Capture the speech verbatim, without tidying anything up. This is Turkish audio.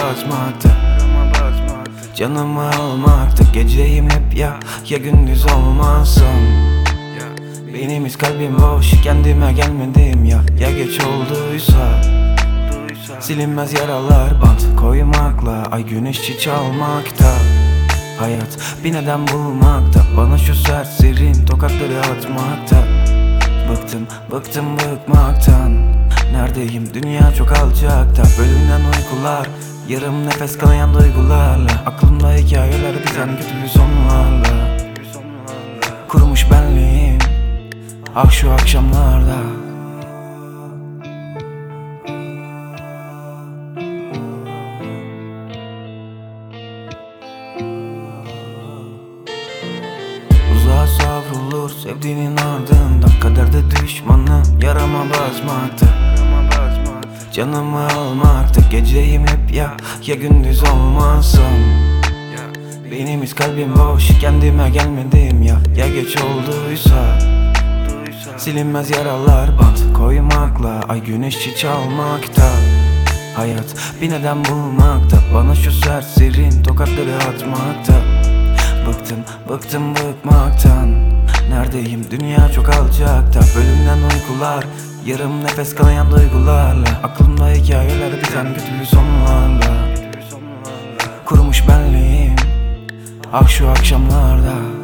basmakta, canımı almakta. Geceyim hep ya, ya gündüz olmazsam. Benim kalbim boş, kendime gelmedim ya, ya geç olduysa. Silinmez yaralar bant koymakla, ay güneşçi çalmakta. Hayat bir neden bulmakta, bana şu serserin tokatları atmakta. Bıktım, bıktım bıkmaktan. Neredeyim, dünya çok alçakta. Bölünen uykular, yarım nefes kalayan duygularla. Aklımda hikayeler biten kötü sonlarla. Kurumuş benliğim, ah şu akşamlarda. Uzağa savrulur sevdiğinin ardından, kaderde düşmanım yarama basmakta, canımı almakta. Geceyim hep ya, ya gündüz olmazsam. Benim kalbim boş, kendime gelmedim ya, ya geç olduysa. Silinmez yaralar bant koymakla, ay güneşçi çalmakta. Hayat bir neden bulmakta, bana şu serserin tokatları atmakta. Bıktım, bıktım bıkmaktan. Neredeyim, dünya çok alçakta. Bölünen uykular, yarım nefes kalayan duygularla. Aklımda hikayeler biten kötü sonlarla. Kurumuş benliğim, ah şu akşamlarda.